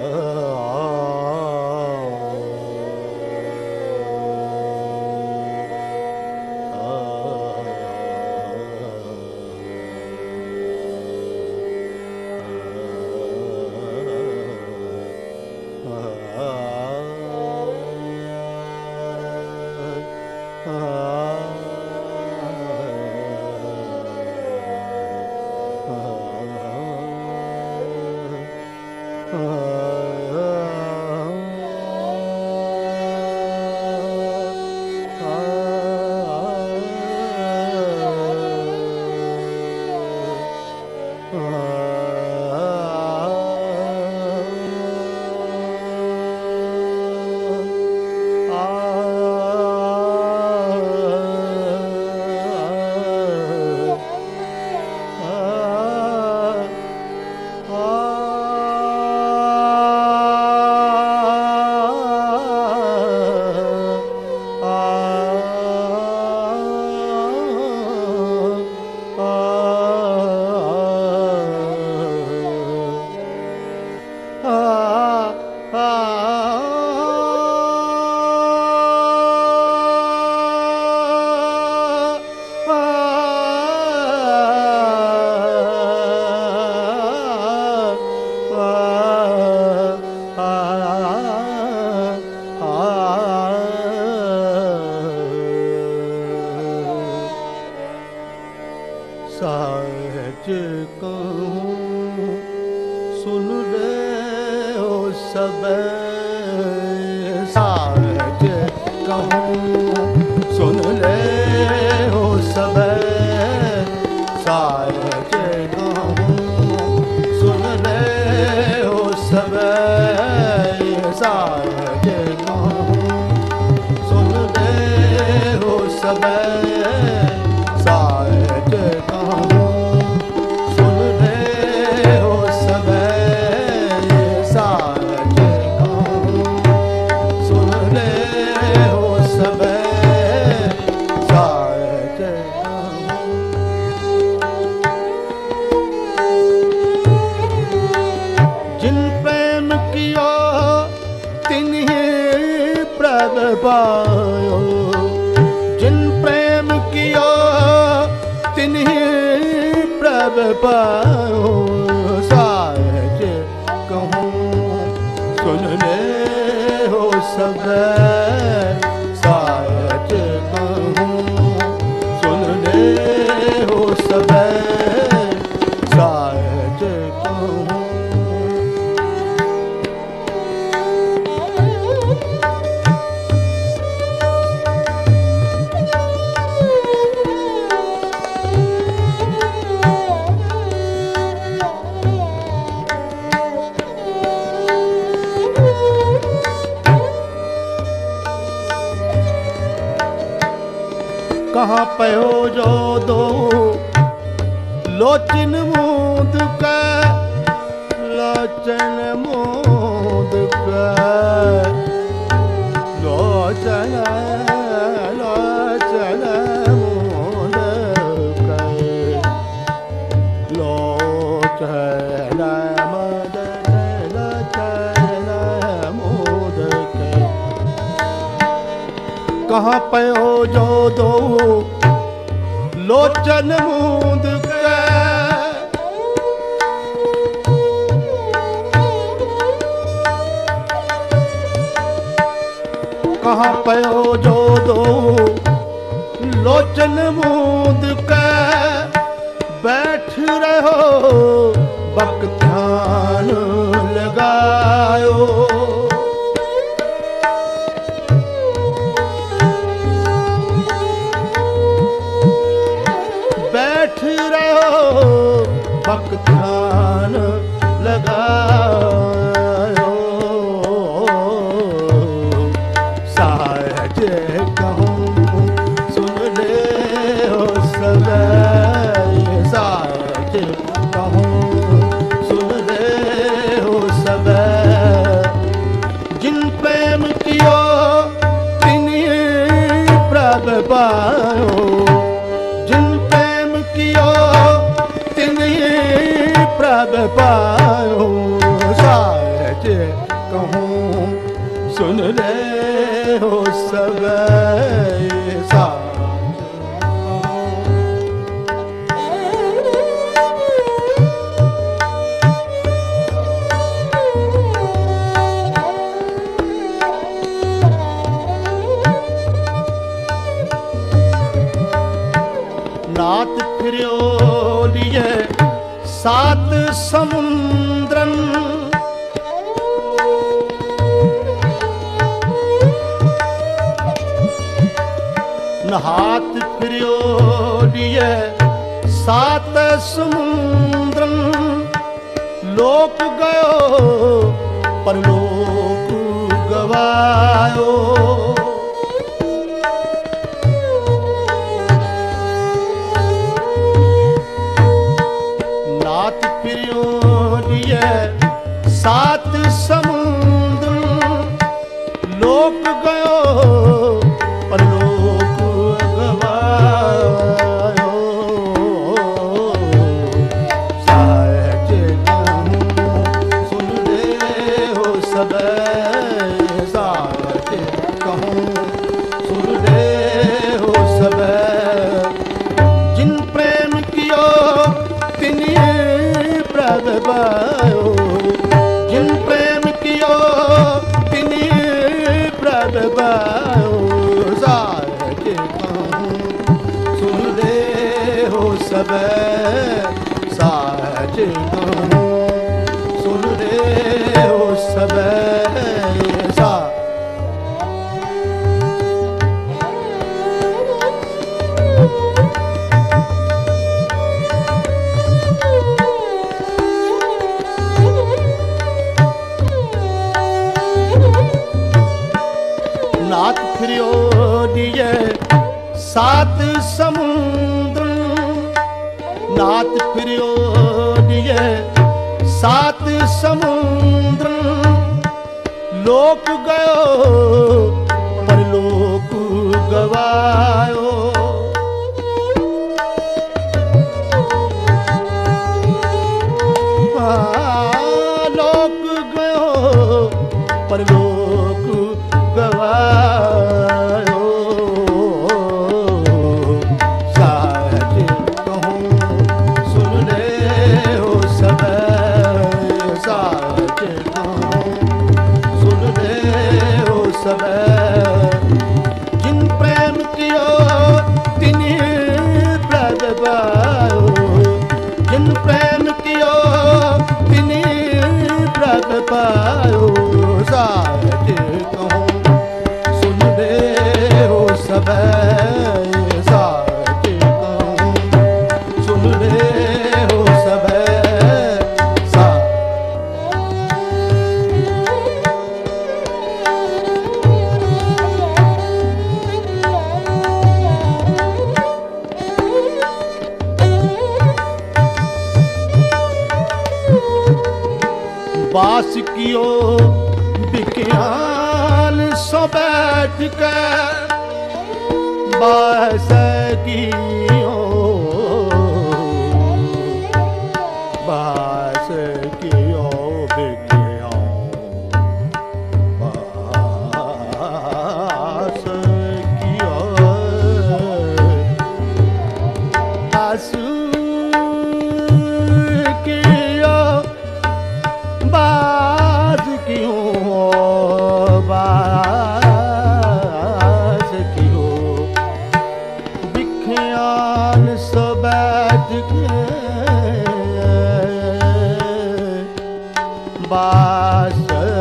साज कहूँ सुन रे हो सब, साज कहूँ सुन रे हो सब, साज कहूँ सुन रे हो सब, साज कहूँ सुन रे हो सब, साज कहूँ सुन रे हो सब, साज कहूँ सुन रे हो सब, साज कहूँ। जिन प्रेम कियो तिन्हीं प्रभ पायो, जिन प्रेम कियो तिन्हीं प्रभ पायो, साज कहूँ सुन रे हो सब, साज कहूँ सुन रे हो सब, साज कहूँ। कहाँ पयो जो दो लोचन मूंद का, लोचन मूंद का, लोचन लोचन मूंद का, लोचन मदन लोचन मूंद का। कहाँ पयो जो दो लोचन मूंद के, कहाँ पयो जो दो लोचन मूंद के, बैठ रहो बक ध्यान लगायो, बैठ रहो बक ध्यान लगायो, साज कहूँ सुन रे हो सब, साज कहूँ सुन रे हो सब। जिन प्रेम कियो तिन्हीं प्रभ पायो, जिन प्रेम कियो तिन्हीं प्रभ पायो, साज कहूँ सुन रहे हो सब साच नाथ फिर्यो लिए सात समुद्रन हाथ फिर्यो लिए सात समुद्रन लोक गयो परलोक गवायो नाथ फिर्यो लिए सात समुद्र लोक गयो परलोक गवायो साच कहूँ सुन रहे हो सब साच कहूँ सुन रहे हो सब जिन प्रेम कियो तिन्हीं प्रभ पायो जिन प्रेम कियो तिन्हीं प्रभ पायो साच कहूँ सुन रहे हो सब साच कहूँ सुन रहे हो सब सा नाथ फिर्यो लिए सात समुद्र नाथ फिर्यो लिए सात समुद्र लोक गयो परलोक गवायो लोक गयो परलोक गवायो साच कहूँ सुन रहे हो सब साच कहूँ सुन रहे हो सब जिन प्रेम कियो तिन्हीं प्रभ पायो जिन प्रेम कियो तिन्हीं प्रभ पायो साच कहूँ सुन रहे हो सब साच कहूँ सुन रहे हो सब सा बास कियो विज्ञान सो बैठ के बास कियो बास कियो विज्ञान बास कियो आसू कियो बास कियो बास कियो विज्ञान सो बैठ के बास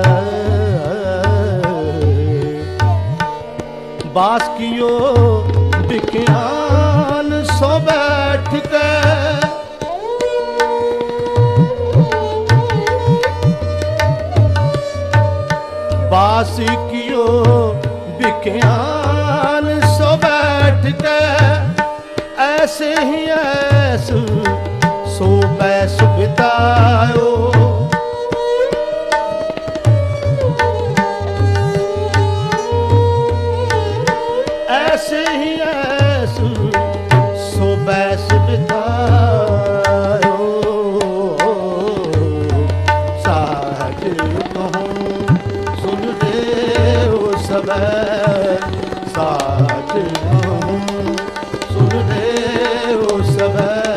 बास कियो विज्ञान सो बैठ के बास कियो विज्ञान सो बैठ के ऐसे ही ऐसु सो बैस बितायो ऐसे ही ऐसु सो बैस बितायो साच कहूँ सुन ले ओ सब साच कहूँ, सुन ले ओ सब।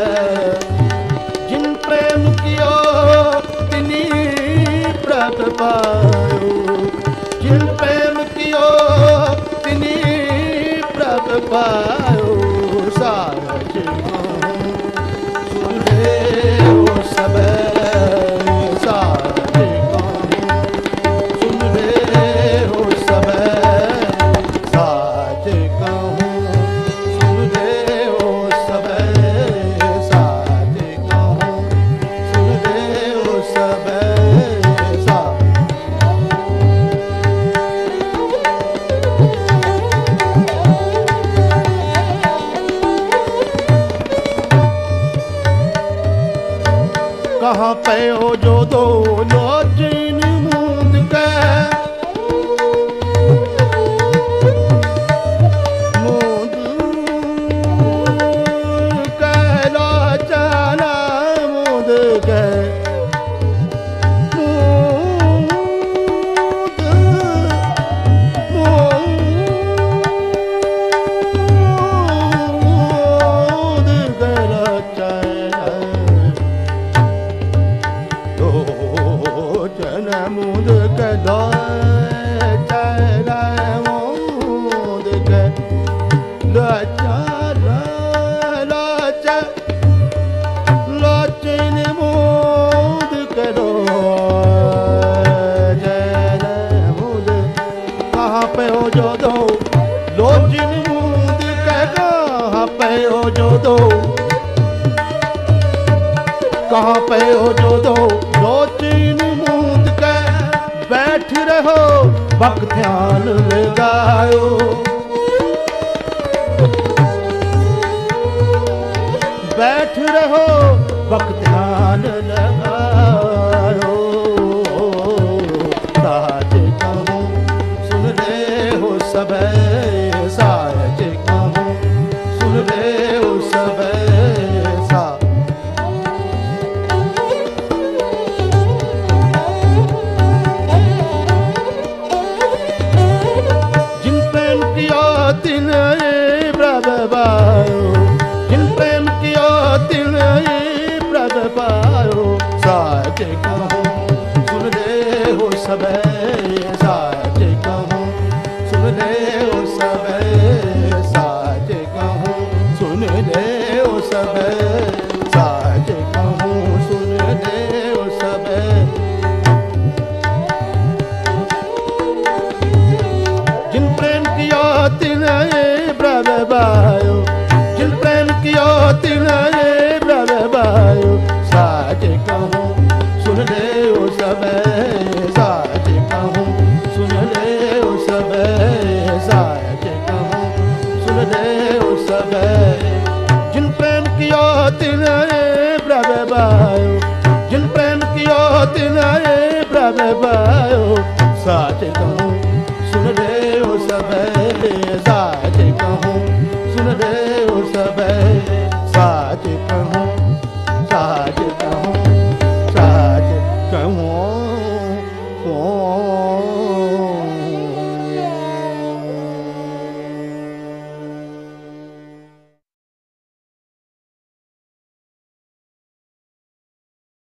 जिन प्रेम कियो तिनी प्रभ पायो, जिन प्रेम कियो तिनी प्रभ पायो। साच कहूँ, सुन ले ओ सब साच कहूँ, सुन ले ओ सब साच कहूँ, सुन ले ओ सब साच कहूँ, सुन ले ओ सब साच। कहाँ पे हो जो दो लोचन मूंद के, मूंद के लोचन मूंद के, मूंद के लोचन लोचन मूंद के, लोचन मूंद के, लोचन लोचन लोचन मूंद के, लोचन मूंद। कहाँ पे हो जो दो लोचन मूंद के, कहाँ पे हो जो दो, कहाँ पे हो जो दो लोचन मूंद के। बैठ रहो वक्त ध्यान लगाओ, बैठ रहो वक्त ध्यान लगाओ। साच कहूँ, सुन ले हो सब साच कहूँ, सुन ले हो सब साच। तिन प्रभ पायो, जिन प्रेम कियो तिन प्रभ पायो। साच कहूँ, सुन ले हो सब साच कहूँ, सुन ले हो सब साच कहूँ, सुन ले हो सब साच कहूँ, सुन ले हो सब। जिन प्रेम कियो तिन प्रभ पायो, जिन प्रेम कियो तिन प्रभ पायो। साच कहूँ, सुन ले ओ सब साच कहूँ, सुन ले ओ सब साच कहूँ, सुन ले ओ सब। जिन प्रेम कियो तिन प्रभ पायो, जिन प्रेम कियो तिन प्रभ पायो। साच कहूँ,